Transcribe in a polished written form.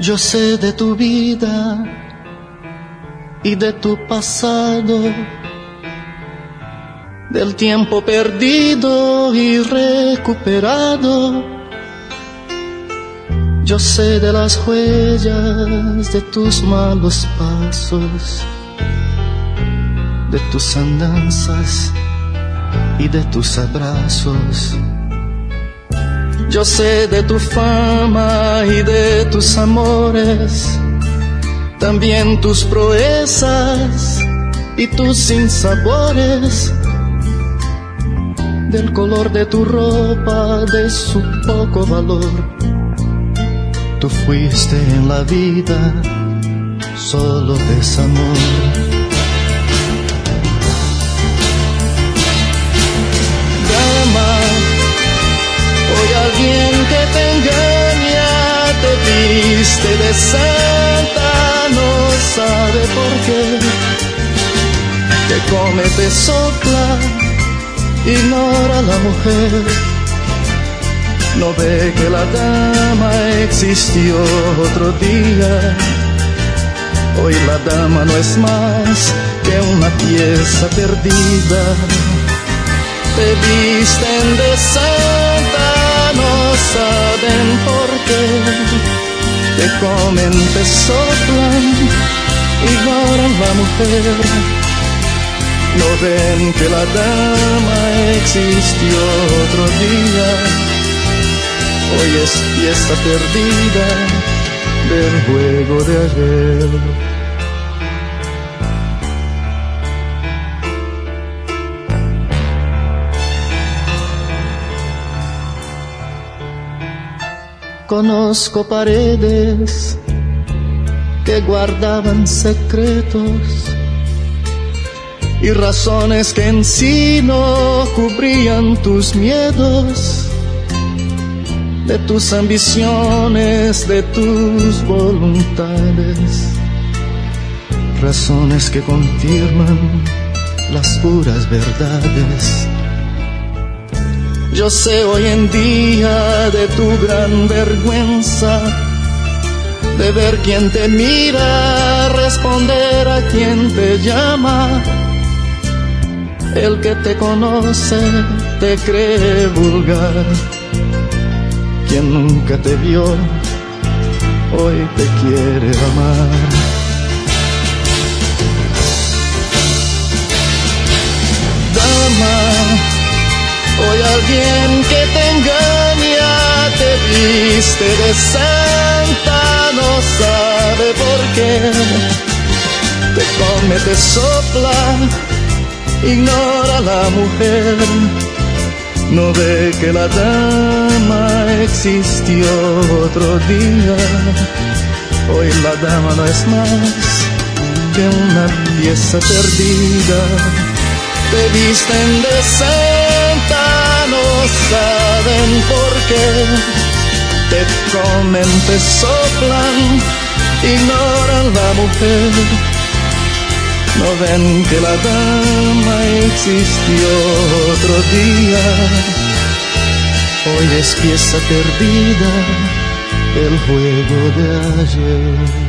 Yo sé de tu vida y de tu pasado, del tiempo perdido y recuperado. Yo sé de las huellas de tus malos pasos, de tus andanzas y de tus abrazos. Yo sé de tu fama y de tus amores, también tus proezas y tus sinsabores, del color de tu ropa, de su poco valor. Tú fuiste en la vida solo desamor. Alguien que te engaña, te viste de santa, no sabe por qué. Te come, te sopla, ignora a la mujer. No ve que la dama existió otro día. Hoy la dama no es más que una pieza perdida. Te visten de santa, no saben por qué. Te comen, te soplan, ignoran la mujer. No ven que la dama existió otro día. Hoy es pieza perdida del juego de ayer. Conozco paredes que guardaban secretos y razones que en sí no cubrían tus miedos, de tus ambiciones, de tus voluntades, razones que confirman las puras verdades. Yo sé hoy en día de tu gran vergüenza, de ver quién te mira, responder a quien te llama. El que te conoce te cree vulgar. Quien nunca te vio, hoy te quiere amar. Dama, hoy alguien que te engaña, te viste de santa, no sabe por qué. Te come, te sopla, ignora a la mujer. No ve que la dama existió otro día. Hoy la dama no es más que una pieza perdida. Te visten de santa, no saben por qué. Te comen, te soplan, ignoran la mujer. No ven que la dama existió otro día. Hoy es pieza perdida el juego de ayer.